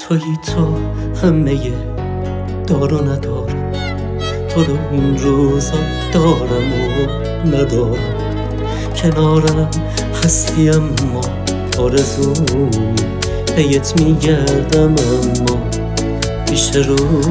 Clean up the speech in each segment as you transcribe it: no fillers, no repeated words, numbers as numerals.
تویی تو همه دار و ندار، تو رو این روزا دارم و ندارم، کنارم هستی اما آرزومی پیت میگردم اما پیش رو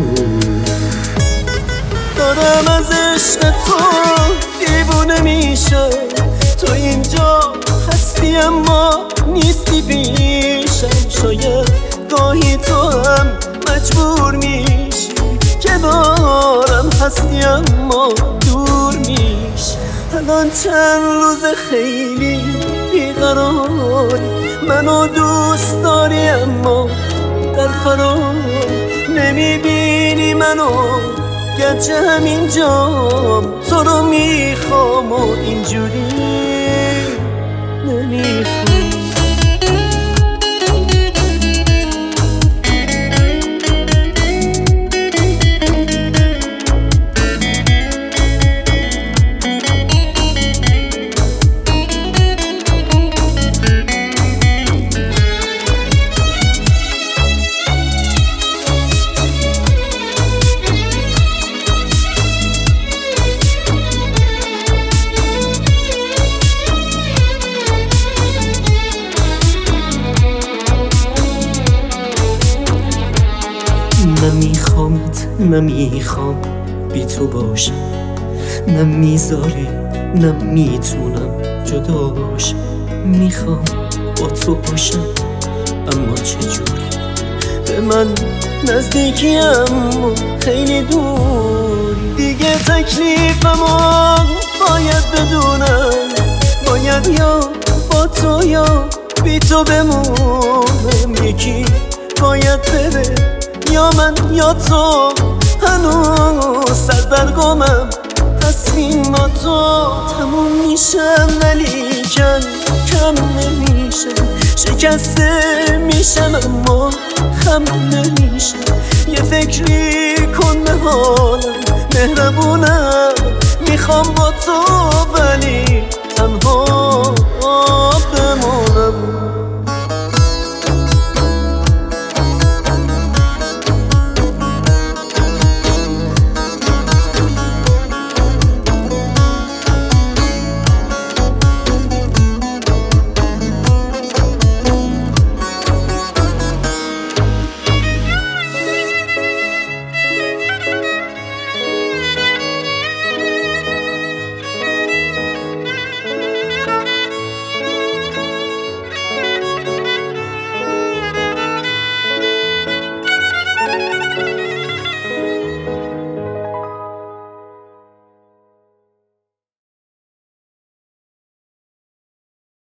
دارم از عشق تو دیوونه میشم، تو اینجا هستی اما نیستی پیشم، شاید گاهی تو هم مجبور میشی که دارم هستی اما دور میشی. الان چند روز خیلی بیقراری، منو دوست داری اما در فرار نمیبینی منو گرچه همینجام، تو رو میخوام و اینجوری نمیخوام. نمیخوامت نمیخوام بی تو باشم، نمیذاری نمیتونم جداشم، میخوام با تو باشم اما چجوری؟ به من نزدیکی اما خیلی دوری، دیگه تکلیفمو باید بدونم، باید یا با تو یا بی تو بمونم، یکی باید بره یا من یا تو، هنوز سردرگمم تصمیم با تو تموم میشم ولیکن کم نمیشم، شکسته میشم اما خم نمیشم، یه فکری کن به حالم مهربونم، میخوام با تو ولی